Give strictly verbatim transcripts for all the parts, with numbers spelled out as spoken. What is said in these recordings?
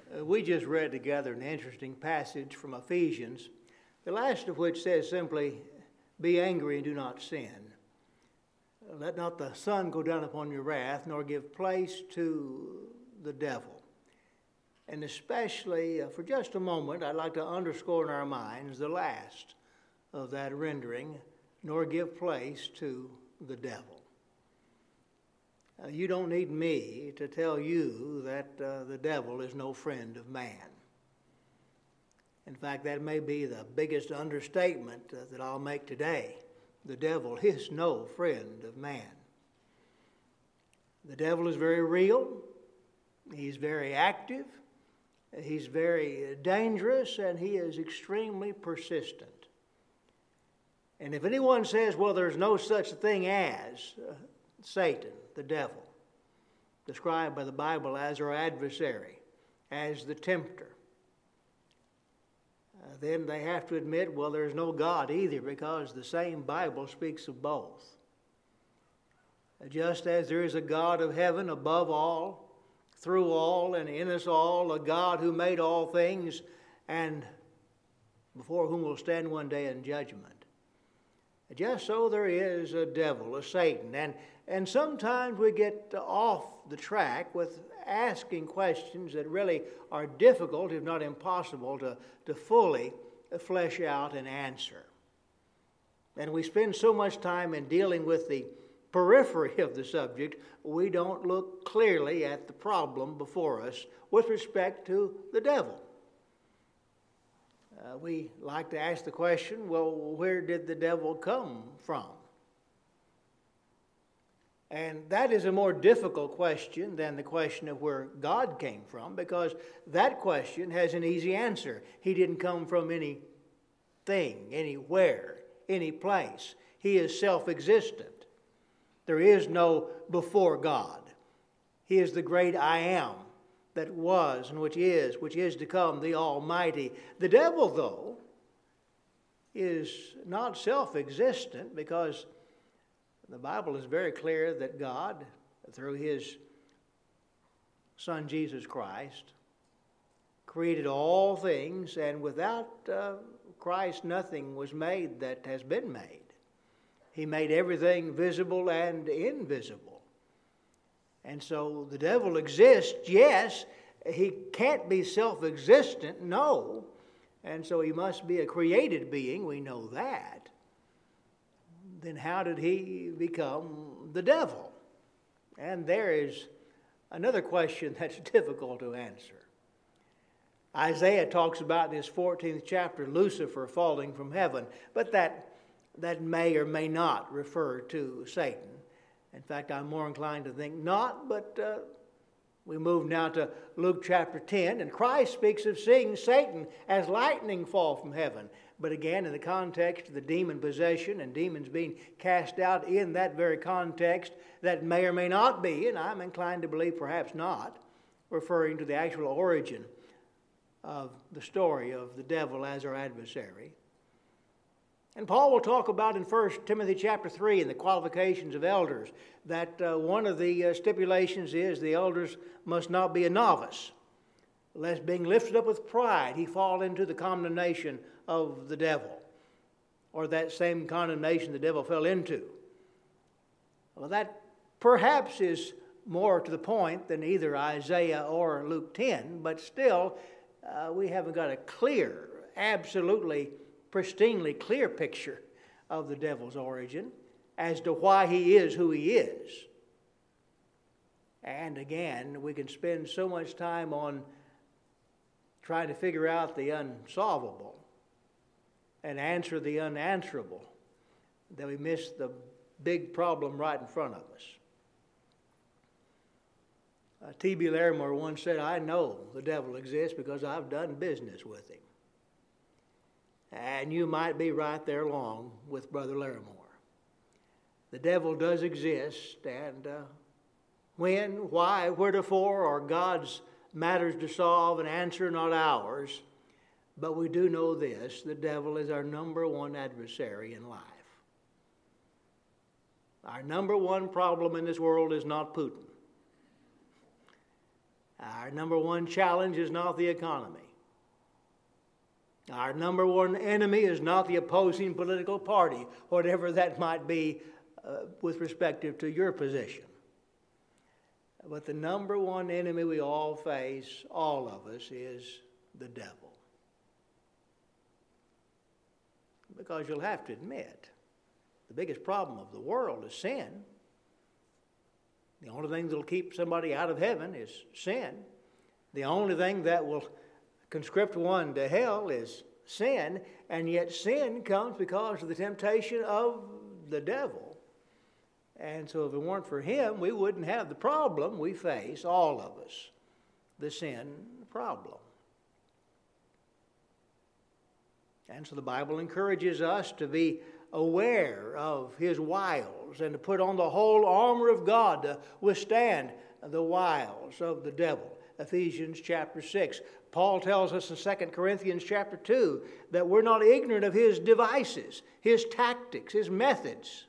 Uh, we just read together an interesting passage from Ephesians, the last of which says simply, "Be angry and do not sin. Let not the sun go down upon your wrath, nor give place to the devil." And especially uh, for just a moment, I'd like to underscore in our minds the last of that rendering, "nor give place to the devil." Uh, you don't need me to tell you that uh, the devil is no friend of man. In fact, that may be the biggest understatement uh, that I'll make today. The devil is no friend of man. The devil is very real. He's very active. He's very dangerous, and he is extremely persistent. And if anyone says, well, there's no such thing as uh, Satan, the devil, described by the Bible as our adversary, as the tempter, uh, then they have to admit, well, there's no God either, because the same Bible speaks of both. Just as there is a God of heaven above all, through all, and in us all, a God who made all things, and before whom will stand one day in judgment. Just so there is a devil, a Satan, and, and sometimes we get off the track with asking questions that really are difficult, if not impossible, to, to fully flesh out and answer. And we spend so much time in dealing with the periphery of the subject, we don't look clearly at the problem before us with respect to the devil. Uh, we like to ask the question, well, where did the devil come from? And that is a more difficult question than the question of where God came from, because that question has an easy answer. He didn't come from anything, anywhere, any place. He is self-existent. There is no before God. He is the great I am that was and which is, which is to come, the Almighty. The devil, though, is not self-existent, because the Bible is very clear that God, through His Son Jesus Christ, created all things, and without uh, Christ nothing was made that has been made. He made everything visible and invisible. And so the devil exists, yes. He can't be self-existent, no. And so he must be a created being, we know that. Then how did he become the devil? And there is another question that's difficult to answer. Isaiah talks about in his fourteenth chapter Lucifer falling from heaven, but that That may or may not refer to Satan. In fact, I'm more inclined to think not, but uh, we move now to Luke chapter ten, and Christ speaks of seeing Satan as lightning fall from heaven. But again, in the context of the demon possession and demons being cast out, in that very context, that may or may not be, and I'm inclined to believe perhaps not, referring to the actual origin of the story of the devil as our adversary. And Paul will talk about in First Timothy chapter three in the qualifications of elders that uh, one of the uh, stipulations is the elders must not be a novice, lest being lifted up with pride he fall into the condemnation of the devil, or that same condemnation the devil fell into. Well, that perhaps is more to the point than either Isaiah or Luke ten, but still uh, we haven't got a clear, absolutely pristinely clear picture of the devil's origin as to why he is who he is. And again, we can spend so much time on trying to figure out the unsolvable and answer the unanswerable that we miss the big problem right in front of us. Uh, T B Larimore once said, "I know the devil exists because I've done business with him." And you might be right there along with Brother Larimore. The devil does exist, and uh, when, why, wherefore are God's matters to solve and answer, not ours. But we do know this: the devil is our number one adversary in life. Our number one problem in this world is not Putin. Our number one challenge is not the economy. Our number one enemy is not the opposing political party, whatever that might be uh, with respect to your position. But the number one enemy we all face, all of us, is the devil. Because you'll have to admit, the biggest problem of the world is sin. The only thing that will keep somebody out of heaven is sin. The only thing that will conscript one to hell is sin, and yet sin comes because of the temptation of the devil. And so if it weren't for him, we wouldn't have the problem we face, all of us, the sin problem. And so the Bible encourages us to be aware of his wiles and to put on the whole armor of God to withstand the wiles of the devil. Ephesians chapter six. Paul tells us in Second Corinthians chapter two that we're not ignorant of his devices, his tactics, his methods.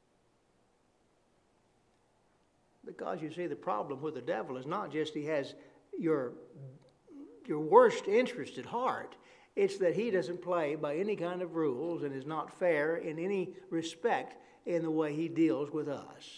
Because you see, the problem with the devil is not just he has your, your worst interest at heart. It's that he doesn't play by any kind of rules and is not fair in any respect in the way he deals with us.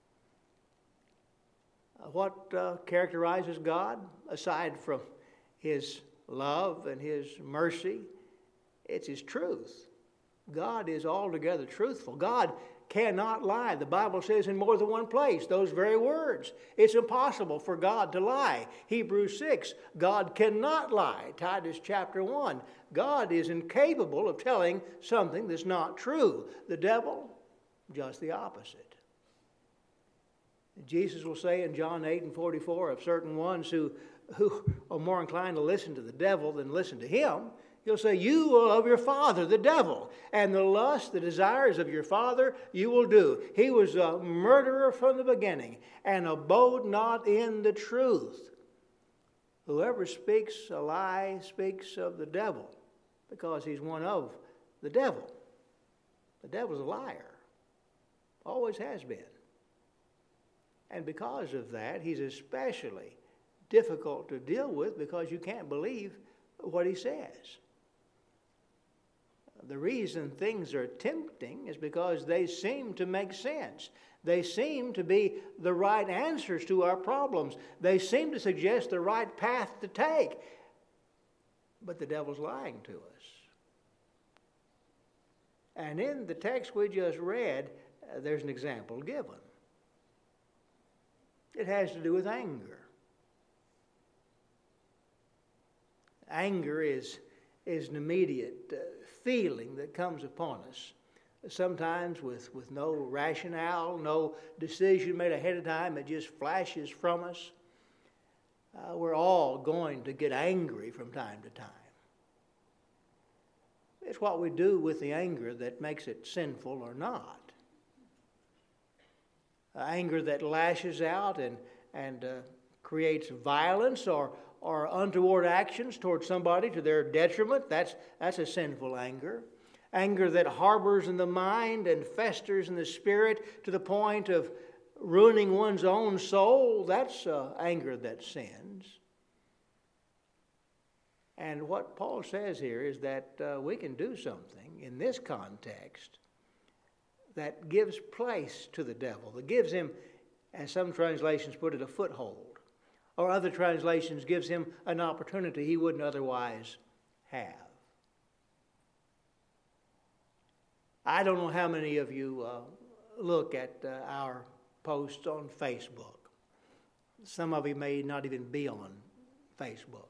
Uh, what uh, characterizes God, aside from his love and his mercy? It's his truth. God is altogether truthful. God cannot lie. The Bible says in more than one place those very words. It's impossible for God to lie. Hebrews six, God cannot lie. Titus chapter one, God is incapable of telling something that's not true. The devil, just the opposite. Jesus will say in John eight and forty-four of certain ones who, who are more inclined to listen to the devil than listen to him, he'll say, you will of your father, the devil, and the lust, the desires of your father, you will do. He was a murderer from the beginning and abode not in the truth. Whoever speaks a lie speaks of the devil because he's one of the devil. The devil's a liar. Always has been. And because of that, he's especially difficult to deal with because you can't believe what he says. The reason things are tempting is because they seem to make sense. They seem to be the right answers to our problems. They seem to suggest the right path to take. But the devil's lying to us. And in the text we just read, uh, there's an example given. It has to do with anger. Anger is, is an immediate uh, feeling that comes upon us, sometimes with, with no rationale, no decision made ahead of time. It just flashes from us. Uh, we're all going to get angry from time to time. It's what we do with the anger that makes it sinful or not. Uh, anger that lashes out and, and uh, creates violence or or untoward actions towards somebody to their detriment, that's, that's a sinful anger. Anger that harbors in the mind and festers in the spirit to the point of ruining one's own soul, that's uh, anger that sins. And what Paul says here is that uh, we can do something in this context that gives place to the devil, that gives him, as some translations put it, a foothold. Or other translations gives him an opportunity he wouldn't otherwise have. I don't know how many of you uh, look at uh, our posts on Facebook. Some of you may not even be on Facebook.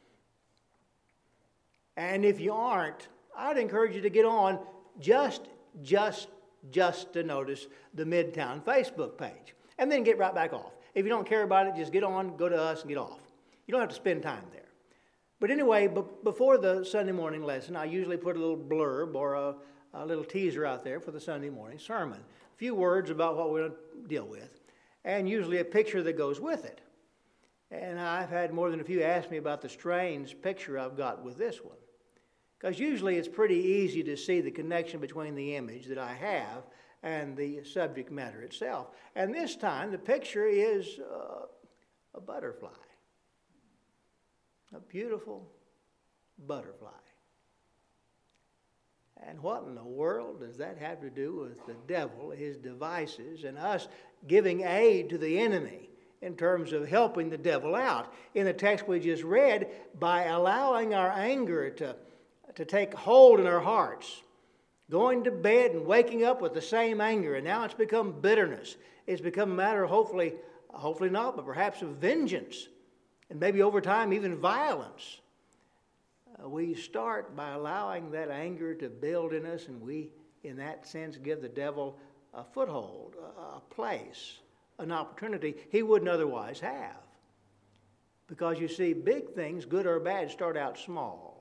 And if you aren't, I'd encourage you to get on just, just, just to notice the Midtown Facebook page. And then get right back off. If you don't care about it, just get on, go to us, and get off. You don't have to spend time there. But anyway, b- before the Sunday morning lesson, I usually put a little blurb or a, a little teaser out there for the Sunday morning sermon. A few words about what we're going to deal with, and usually a picture that goes with it. And I've had more than a few ask me about the strange picture I've got with this one. Because usually it's pretty easy to see the connection between the image that I have and the subject matter itself. And this time, the picture is uh, a butterfly. A beautiful butterfly. And what in the world does that have to do with the devil, his devices, and us giving aid to the enemy in terms of helping the devil out? In the text we just read, by allowing our anger to, to take hold in our hearts, going to bed and waking up with the same anger, and now it's become bitterness. It's become a matter of hopefully, hopefully not, but perhaps of vengeance, and maybe over time even violence. Uh, we start by allowing that anger to build in us, and we, in that sense, give the devil a foothold, a, a place, an opportunity he wouldn't otherwise have. Because you see, big things, good or bad, start out small.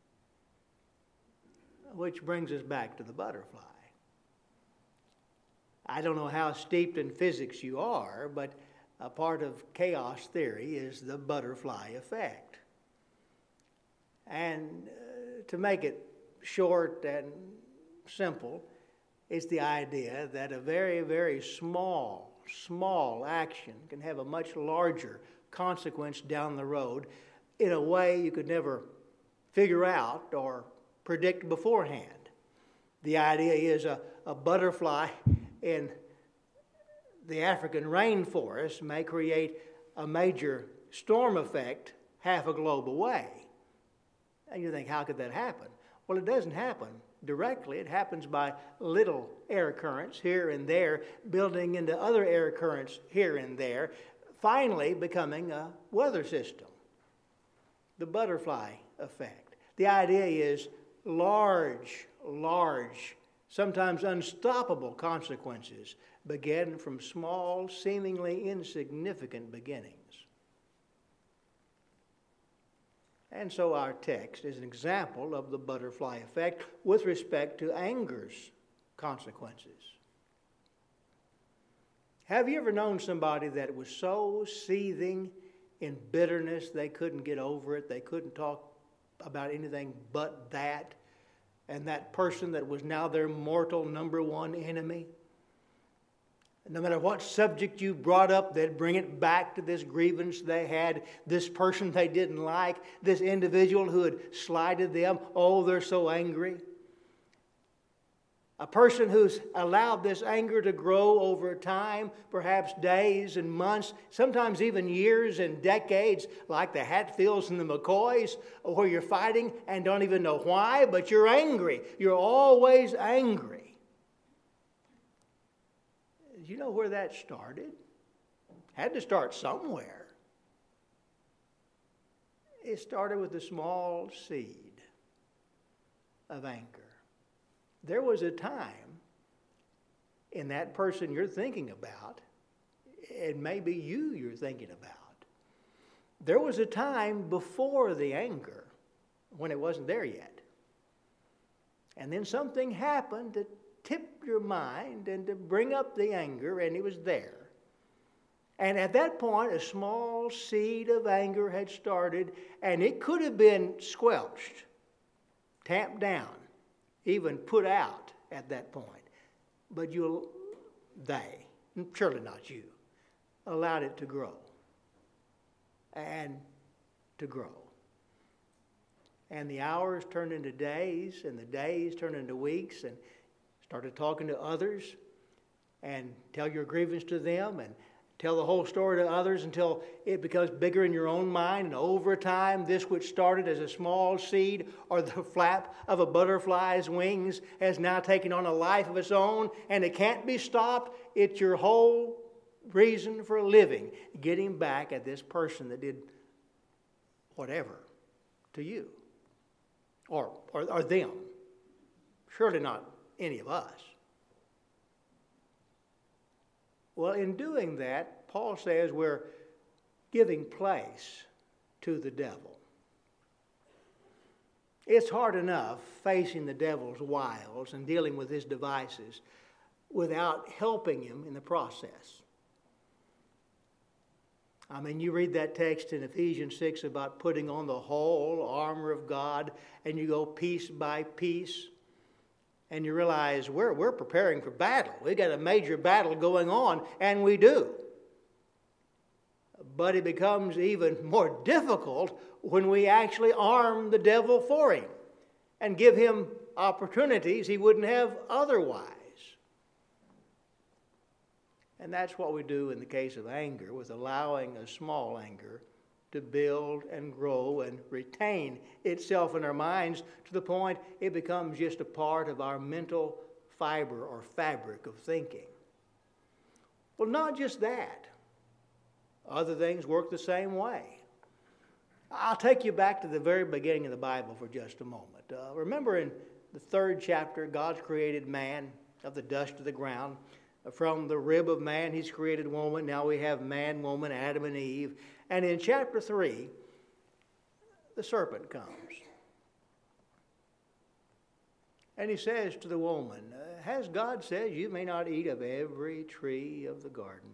Which brings us back to the butterfly. I don't know how steeped in physics you are, but a part of chaos theory is the butterfly effect. And uh, to make it short and simple, it's the idea that a very, very small, small action can have a much larger consequence down the road in a way you could never figure out or predict beforehand. The idea is a, a butterfly in the African rainforest may create a major storm effect half a globe away. And you think, how could that happen? Well, it doesn't happen directly. It happens by little air currents here and there, building into other air currents here and there, finally becoming a weather system. The butterfly effect. The idea is large, large, sometimes unstoppable consequences begin from small, seemingly insignificant beginnings. And so our text is an example of the butterfly effect with respect to anger's consequences. Have you ever known somebody that was so seething in bitterness they couldn't get over it, they couldn't talk about anything but that, and that person that was now their mortal number one enemy? No matter what subject you brought up, they'd bring it back to this grievance they had, this person they didn't like, this individual who had slighted them. Oh, they're so angry. A person who's allowed this anger to grow over time, perhaps days and months, sometimes even years and decades, like the Hatfields and the McCoys, where you're fighting and don't even know why, but you're angry. You're always angry. You know where that started? Had to start somewhere. It started with a small seed of anger. There was a time in that person you're thinking about, and maybe you you're thinking about, there was a time before the anger when it wasn't there yet. And then something happened that tip your mind and to bring up the anger, and it was there. And at that point, a small seed of anger had started, and it could have been squelched, tamped down, even put out at that point. But you, they, surely not you, allowed it to grow and to grow. And the hours turned into days, and the days turned into weeks, and started talking to others and tell your grievance to them and tell the whole story to others until it becomes bigger in your own mind. And over time, this which started as a small seed or the flap of a butterfly's wings has now taken on a life of its own, and it can't be stopped. It's your whole reason for living, getting back at this person that did whatever to you or, or, or them. Surely not any of us. Well, in doing that, Paul says we're giving place to the devil. It's hard enough facing the devil's wiles and dealing with his devices without helping him in the process. I mean, you read that text in Ephesians six about putting on the whole armor of God, and you go piece by piece. And you realize we're, we're preparing for battle. We've got a major battle going on, and we do. But it becomes even more difficult when we actually arm the devil for him and give him opportunities he wouldn't have otherwise. And that's what we do in the case of anger, with allowing a small anger to build and grow and retain itself in our minds to the point it becomes just a part of our mental fiber or fabric of thinking. Well, not just that. Other things work the same way. I'll take you back to the very beginning of the Bible for just a moment. Uh, remember in the third chapter, God's created man of the dust of the ground. From the rib of man, he's created woman. Now we have man, woman, Adam, and Eve. And in chapter three, the serpent comes. And he says to the woman, "Has God said you may not eat of every tree of the garden?"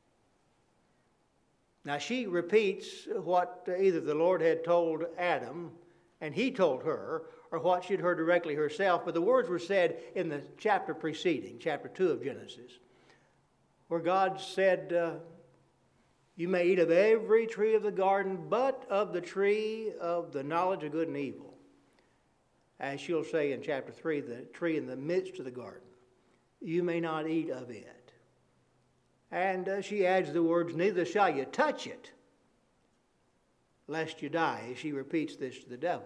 Now she repeats what either the Lord had told Adam and he told her, or what she'd heard directly herself, but the words were said in the chapter preceding, chapter two of Genesis, where God said, uh, "You may eat of every tree of the garden, but of the tree of the knowledge of good and evil." As she'll say in chapter three, the tree in the midst of the garden, "You may not eat of it." And uh, she adds the words, "Neither shall you touch it, lest you die." She repeats this to the devil.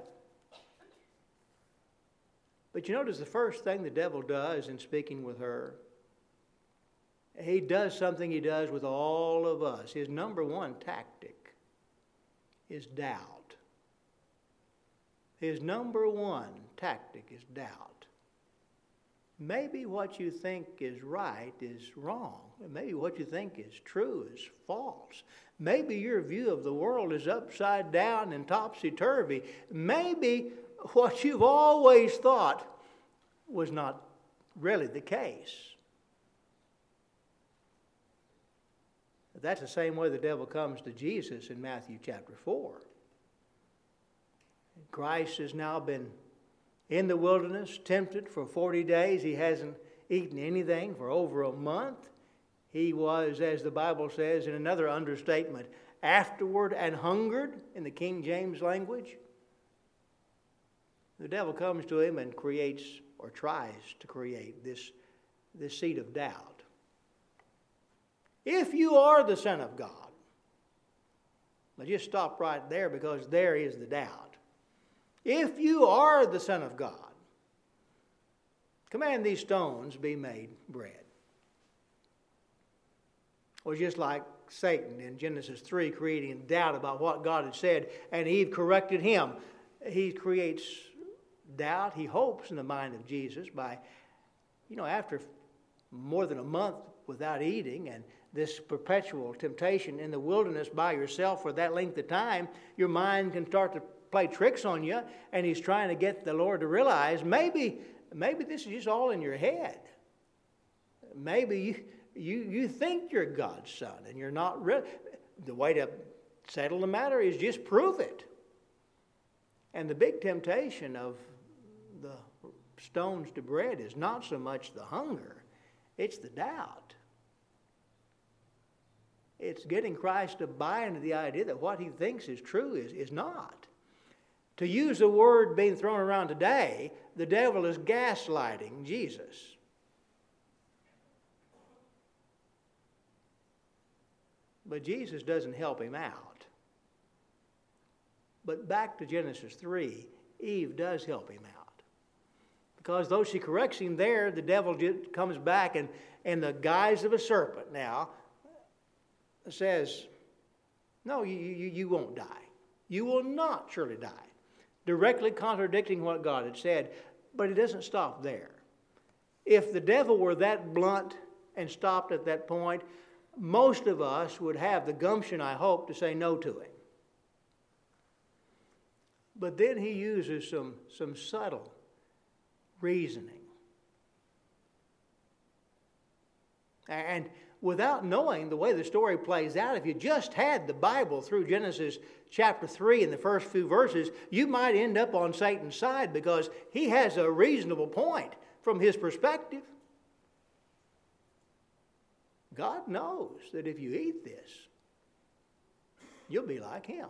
But you notice the first thing the devil does in speaking with her, he does something he does with all of us. His number one tactic is doubt. His number one tactic is doubt. Maybe what you think is right is wrong. Maybe what you think is true is false. Maybe your view of the world is upside down and topsy-turvy. Maybe what you've always thought was not really the case. That's the same way the devil comes to Jesus in Matthew chapter four. Christ has now been in the wilderness, tempted for forty days. He hasn't eaten anything for over a month. He was, as the Bible says in another understatement, afterward and hungered in the King James language. The devil comes to him and creates, or tries to create, this, this seed of doubt. If you are the Son of God, now just stop right there, because there is the doubt. If you are the Son of God, command these stones be made bread. Or just like Satan in Genesis three, creating doubt about what God had said, and Eve corrected him. He creates doubt, he hopes, in the mind of Jesus by, you know, after more than a month without eating and this perpetual temptation in the wilderness by yourself for that length of time, your mind can start to play tricks on you, and he's trying to get the Lord to realize maybe, maybe this is just all in your head. Maybe you, you, you think you're God's son, and you're not really. The way to settle the matter is just prove it. And the big temptation of the stones to bread is not so much the hunger, it's the doubt. It's getting Christ to buy into the idea that what he thinks is true is, is not. To use a word being thrown around today, the devil is gaslighting Jesus. But Jesus doesn't help him out. But back to Genesis three, Eve does help him out. Because though she corrects him there, the devil just comes back and in the guise of a serpent now says, no, you, you, you won't die. You will not surely die. Directly contradicting what God had said, but it doesn't stop there. If the devil were that blunt and stopped at that point, most of us would have the gumption, I hope, to say no to him. But then he uses some, some subtle reasoning. And without knowing the way the story plays out, if you just had the Bible through Genesis chapter three in the first few verses, you might end up on Satan's side because he has a reasonable point from his perspective. God knows that if you eat this, you'll be like him.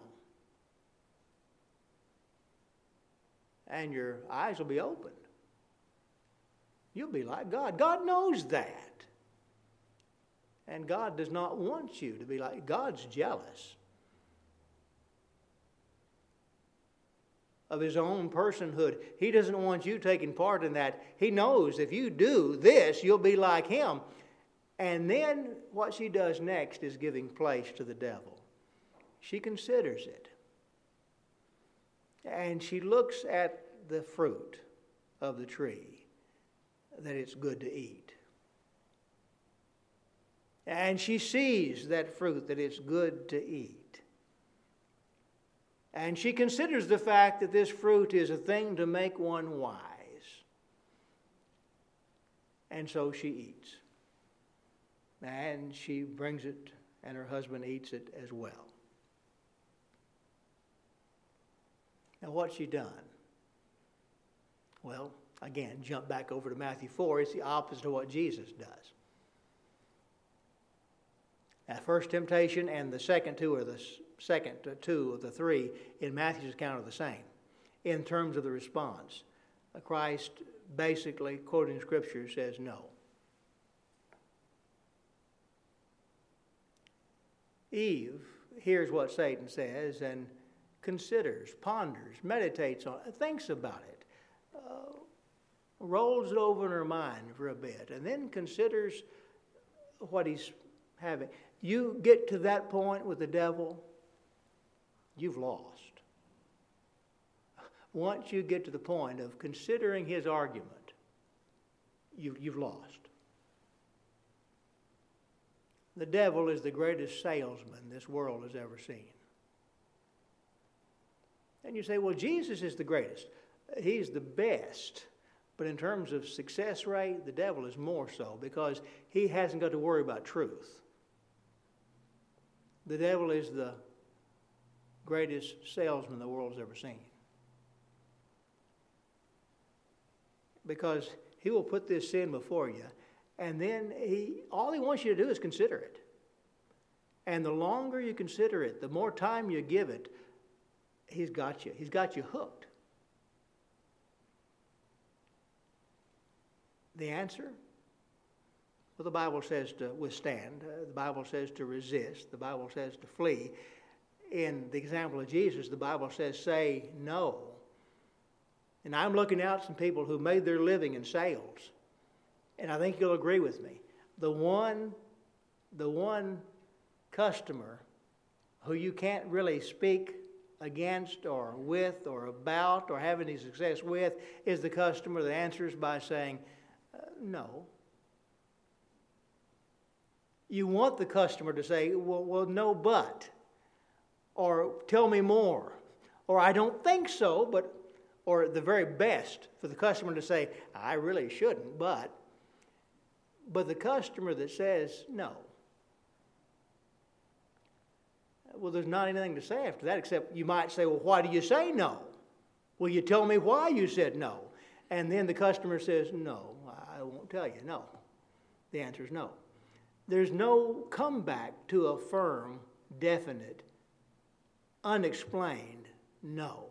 And your eyes will be opened. You'll be like God. God knows that. And God does not want you to be like, God's jealous of his own personhood. He doesn't want you taking part in that. He knows if you do this, you'll be like him. And then what she does next is giving place to the devil. She considers it. And she looks at the fruit of the tree, that it's good to eat. And she sees that fruit, that it's good to eat. And she considers the fact that this fruit is a thing to make one wise. And so she eats. And she brings it, and her husband eats it as well. Now, what's she done? Well, again, jump back over to Matthew four. It's the opposite of what Jesus does. That first temptation and the second two are the second two of the three in Matthew's account are the same in terms of the response. Christ basically, quoting Scripture, says no. Eve hears what Satan says and considers, ponders, meditates on it, thinks about it, uh, rolls it over in her mind for a bit, and then considers what he's having. You get to that point with the devil, you've lost. Once you get to the point of considering his argument, you, you've lost. The devil is the greatest salesman this world has ever seen. And you say, well, Jesus is the greatest. He's the best. But in terms of success rate, the devil is more so because he hasn't got to worry about truth. The devil is the greatest salesman the world has ever seen. Because he will put this sin before you, and then he all he wants you to do is consider it. And the longer you consider it, the more time you give it, he's got you. He's got you hooked. The answer? Well, the Bible says to withstand. Uh, the Bible says to resist. The Bible says to flee. In the example of Jesus, the Bible says, say no. And I'm looking out at some people who made their living in sales. And I think you'll agree with me. The one, the one customer who you can't really speak against or with or about or have any success with is the customer that answers by saying, uh, no. You want the customer to say, well, well, no, but, or tell me more, or I don't think so, but, or the very best for the customer to say, I really shouldn't, but, but the customer that says no, well, there's not anything to say after that except you might say, well, why do you say no? Will you tell me why you said no? And then the customer says, no, I won't tell you, no. The answer is no. There's no comeback to a firm, definite, unexplained no.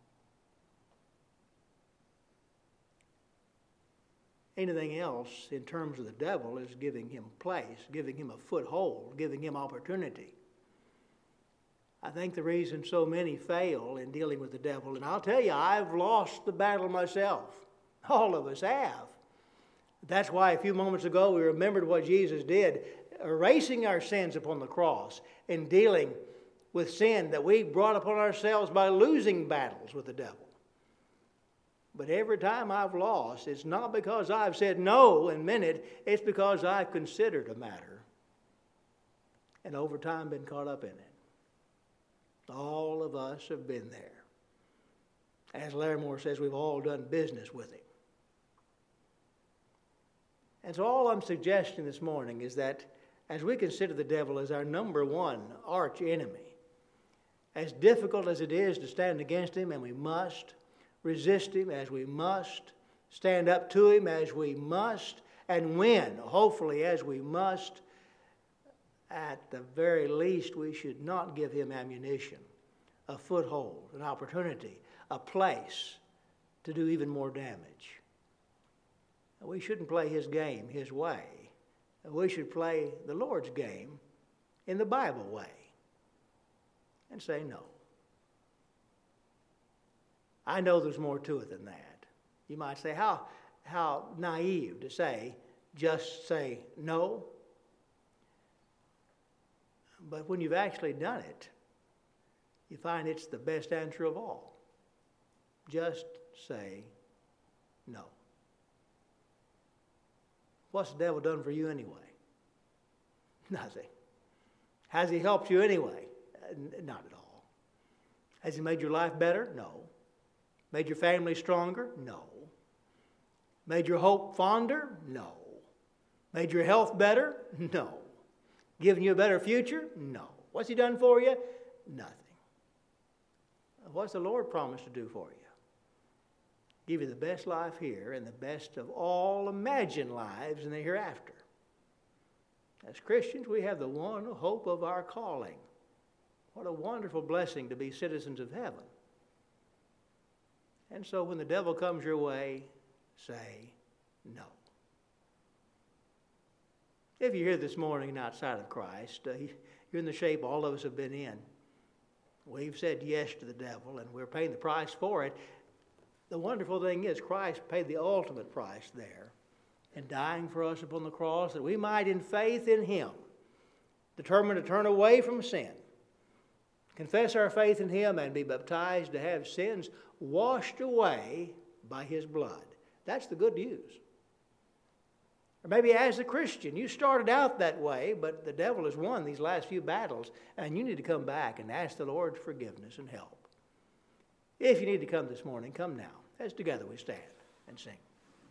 Anything else in terms of the devil is giving him place, giving him a foothold, giving him opportunity. I think the reason so many fail in dealing with the devil, and I'll tell you, I've lost the battle myself. All of us have. That's why a few moments ago we remembered what Jesus did, erasing our sins upon the cross and dealing with sin that we brought upon ourselves by losing battles with the devil. But every time I've lost, it's not because I've said no and meant it, it's because I've considered a matter and over time been caught up in it. All of us have been there. As Larry Moore says, we've all done business with him. And so all I'm suggesting this morning is that as we consider the devil as our number one arch enemy, as difficult as it is to stand against him, and we must resist him, as we must stand up to him, as we must, and win, hopefully, as we must, at the very least, we should not give him ammunition, a foothold, an opportunity, a place to do even more damage. We shouldn't play his game his way. We should play the Lord's game in the Bible way and say no. I know there's more to it than that. You might say, how, how naive to say, just say no. But when you've actually done it, you find it's the best answer of all. Just say no. What's the devil done for you anyway? Nothing. Has he helped you anyway? Not at all. Has he made your life better? No. Made your family stronger? No. Made your hope fonder? No. Made your health better? No. Given you a better future? No. What's he done for you? Nothing. What's the Lord promised to do for you? Give you the best life here and the best of all imagined lives in the hereafter. As Christians, we have the one hope of our calling. What a wonderful blessing to be citizens of heaven. And so when the devil comes your way, say no. If you're here this morning and outside of Christ, uh, you're in the shape all of us have been in. We've said yes to the devil, and we're paying the price for it. The wonderful thing is Christ paid the ultimate price there in dying for us upon the cross that we might, in faith in him, determine to turn away from sin, confess our faith in him, and be baptized to have sins washed away by his blood. That's the good news. Or maybe as a Christian, you started out that way, but the devil has won these last few battles, and you need to come back and ask the Lord's forgiveness and help. If you need to come this morning, come now, as together we stand and sing.